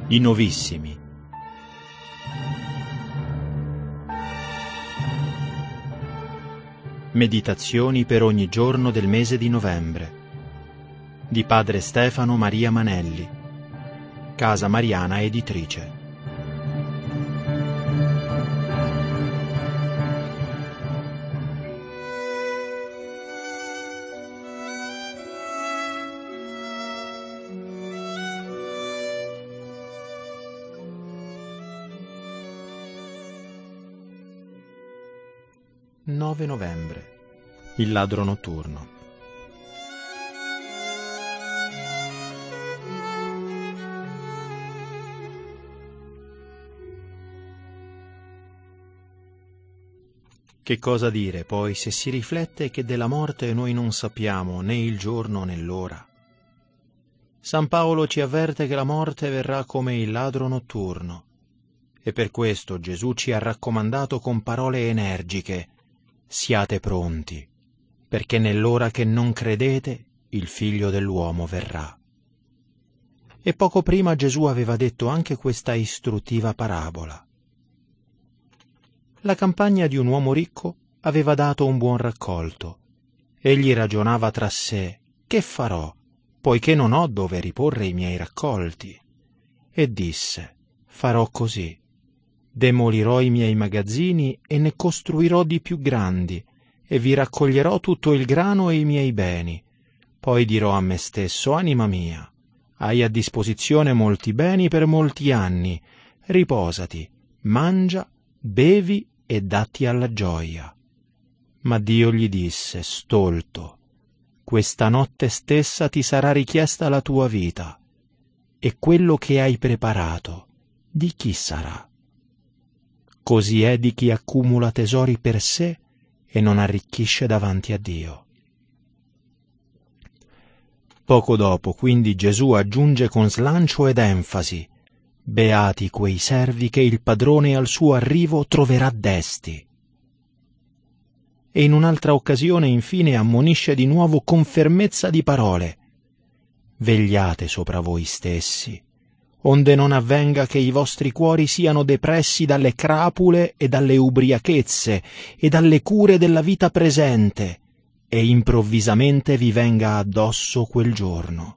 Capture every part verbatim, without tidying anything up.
I Novissimi. Meditazioni per ogni giorno del mese di novembre di Padre Stefano Maria Manelli, Casa Mariana Editrice. nove novembre. Il ladro notturno. Che cosa dire poi se si riflette che della morte noi non sappiamo né il giorno né l'ora? San Paolo ci avverte che la morte verrà come il ladro notturno, e per questo Gesù ci ha raccomandato con parole energiche: siate pronti, perché nell'ora che non credete il Figlio dell'uomo verrà. E poco prima Gesù aveva detto anche questa istruttiva parabola. La campagna di un uomo ricco aveva dato un buon raccolto. Egli ragionava tra sé: che farò, poiché non ho dove riporre i miei raccolti? E disse: farò così. Demolirò i miei magazzini e ne costruirò di più grandi, e vi raccoglierò tutto il grano e i miei beni. Poi dirò a me stesso: anima mia, hai a disposizione molti beni per molti anni, riposati, mangia, bevi e datti alla gioia. Ma Dio gli disse: stolto, questa notte stessa ti sarà richiesta la tua vita, e quello che hai preparato di chi sarà? Così è di chi accumula tesori per sé e non arricchisce davanti a Dio. Poco dopo, quindi, Gesù aggiunge con slancio ed enfasi: beati quei servi che il padrone al suo arrivo troverà desti. E in un'altra occasione, infine, ammonisce di nuovo con fermezza di parole: vegliate sopra voi stessi, onde non avvenga che i vostri cuori siano depressi dalle crapule e dalle ubriachezze e dalle cure della vita presente, e improvvisamente vi venga addosso quel giorno.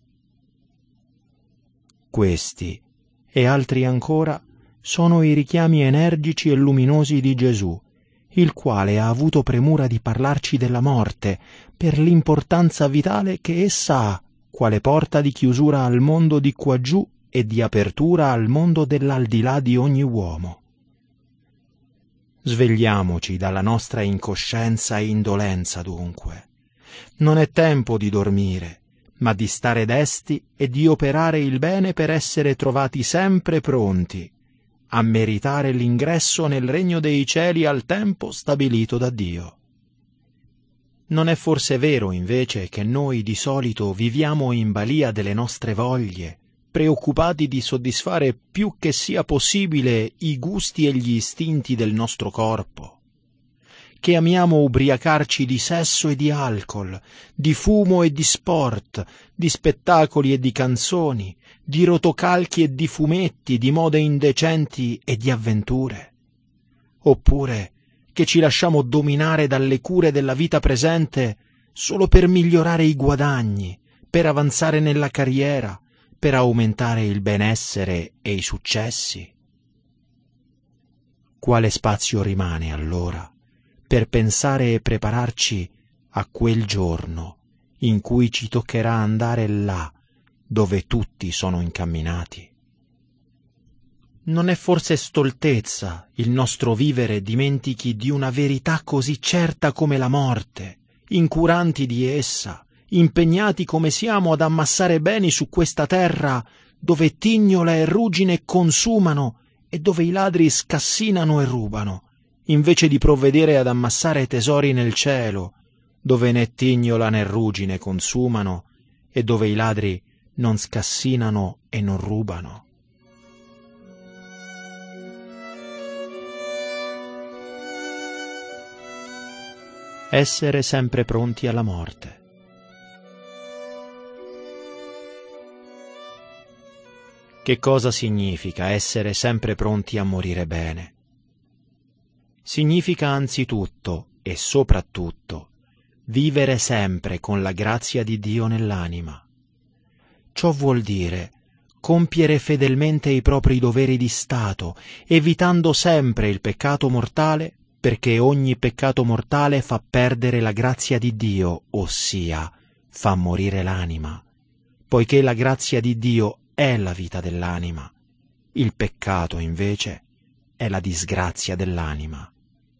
Questi e altri ancora sono i richiami energici e luminosi di Gesù, il quale ha avuto premura di parlarci della morte per l'importanza vitale che essa ha, quale porta di chiusura al mondo di quaggiù e di apertura al mondo dell'aldilà di ogni uomo. Svegliamoci dalla nostra incoscienza e indolenza, dunque. Non è tempo di dormire, ma di stare desti e di operare il bene per essere trovati sempre pronti a meritare l'ingresso nel regno dei cieli al tempo stabilito da Dio. Non è forse vero, invece, che noi di solito viviamo in balia delle nostre voglie, preoccupati di soddisfare più che sia possibile i gusti e gli istinti del nostro corpo, che amiamo ubriacarci di sesso e di alcol, di fumo e di sport, di spettacoli e di canzoni, di rotocalchi e di fumetti, di mode indecenti e di avventure? Oppure che ci lasciamo dominare dalle cure della vita presente solo per migliorare i guadagni, per avanzare nella carriera, per aumentare il benessere e i successi? Quale spazio rimane allora per pensare e prepararci a quel giorno in cui ci toccherà andare là dove tutti sono incamminati? Non è forse stoltezza il nostro vivere dimentichi di una verità così certa come la morte, incuranti di essa, impegnati come siamo ad ammassare beni su questa terra dove tignola e ruggine consumano e dove i ladri scassinano e rubano, invece di provvedere ad ammassare tesori nel cielo, dove né tignola né ruggine consumano e dove i ladri non scassinano e non rubano? Essere sempre pronti alla morte. Che cosa significa essere sempre pronti a morire bene? Significa anzitutto e soprattutto vivere sempre con la grazia di Dio nell'anima. Ciò vuol dire compiere fedelmente i propri doveri di Stato, evitando sempre il peccato mortale, perché ogni peccato mortale fa perdere la grazia di Dio, ossia fa morire l'anima, poiché la grazia di Dio è la vita dell'anima. Il peccato, invece, è la disgrazia dell'anima.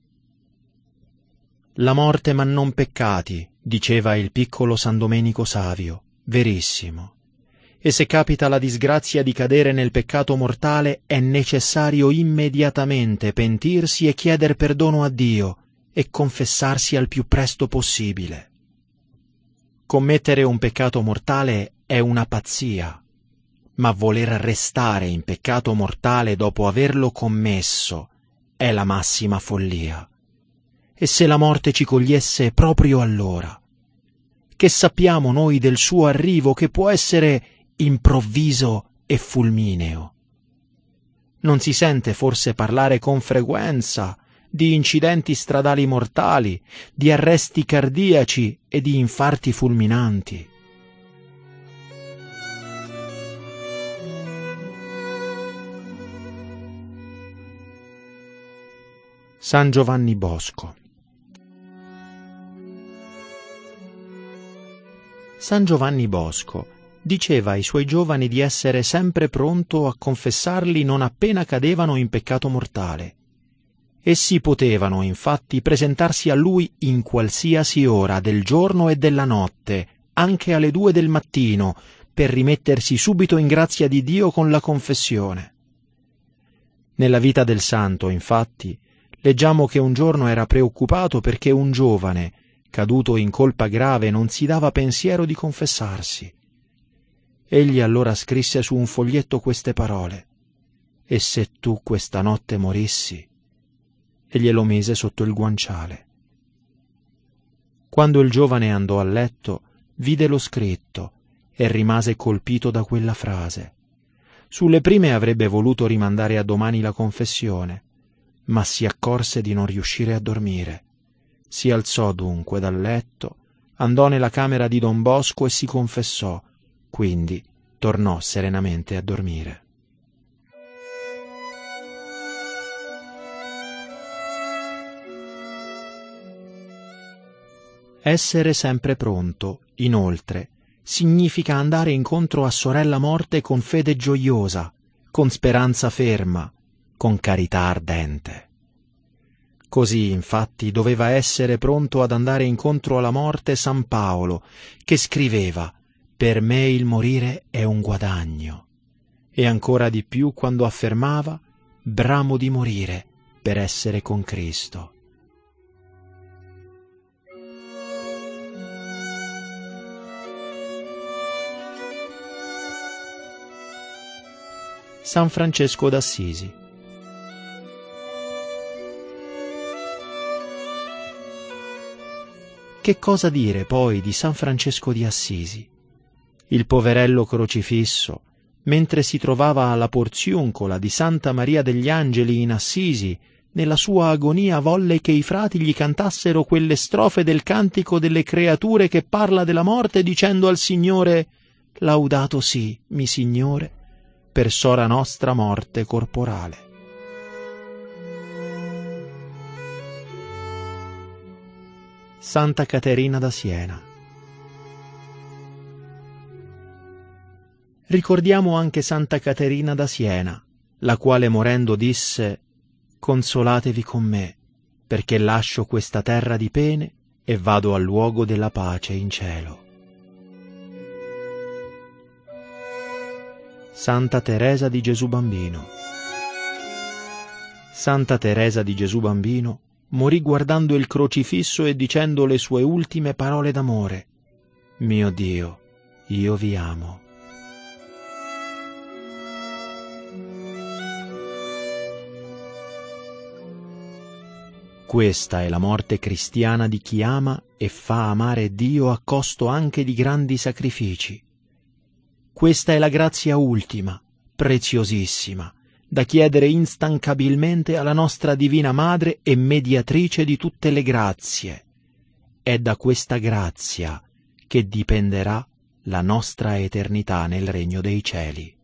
La morte ma non peccati, diceva il piccolo San Domenico Savio, verissimo. E se capita la disgrazia di cadere nel peccato mortale, è necessario immediatamente pentirsi e chieder perdono a Dio e confessarsi al più presto possibile. Commettere un peccato mortale è una pazzia, ma voler restare in peccato mortale dopo averlo commesso è la massima follia. E se la morte ci cogliesse proprio allora? Che sappiamo noi del suo arrivo, che può essere improvviso e fulmineo? Non si sente forse parlare con frequenza di incidenti stradali mortali, di arresti cardiaci e di infarti fulminanti? San Giovanni Bosco. San Giovanni Bosco diceva ai suoi giovani di essere sempre pronto a confessarli non appena cadevano in peccato mortale. Essi potevano, infatti, presentarsi a lui in qualsiasi ora del giorno e della notte, anche alle due del mattino, per rimettersi subito in grazia di Dio con la confessione. Nella vita del santo, infatti, leggiamo che un giorno era preoccupato perché un giovane, caduto in colpa grave, non si dava pensiero di confessarsi. Egli allora scrisse su un foglietto queste parole: «E se tu questa notte morissi?» e glielo mise sotto il guanciale. Quando il giovane andò a letto, vide lo scritto e rimase colpito da quella frase. Sulle prime avrebbe voluto rimandare a domani la confessione, ma si accorse di non riuscire a dormire. Si alzò dunque dal letto, andò nella camera di Don Bosco e si confessò, quindi tornò serenamente a dormire. Essere sempre pronto, inoltre, significa andare incontro a sorella morte con fede gioiosa, con speranza ferma, con carità ardente. Così, infatti, doveva essere pronto ad andare incontro alla morte San Paolo, che scriveva: «Per me il morire è un guadagno», e ancora di più quando affermava: «Bramo di morire per essere con Cristo». San Francesco d'Assisi. Che cosa dire poi di San Francesco di Assisi? Il poverello crocifisso, mentre si trovava alla porziuncola di Santa Maria degli Angeli in Assisi, nella sua agonia volle che i frati gli cantassero quelle strofe del cantico delle creature che parla della morte, dicendo al Signore: «Laudato sì, mi Signore, per sora nostra morte corporale». Santa Caterina da Siena. Ricordiamo anche Santa Caterina da Siena, la quale morendo disse: «Consolatevi con me, perché lascio questa terra di pene e vado al luogo della pace in cielo». Santa Teresa di Gesù Bambino. Santa Teresa di Gesù Bambino morì guardando il crocifisso e dicendo le sue ultime parole d'amore: «Mio Dio, io vi amo». Questa è la morte cristiana di chi ama e fa amare Dio a costo anche di grandi sacrifici. Questa è la grazia ultima, preziosissima, da chiedere instancabilmente alla nostra Divina Madre e mediatrice di tutte le grazie. È da questa grazia che dipenderà la nostra eternità nel regno dei cieli.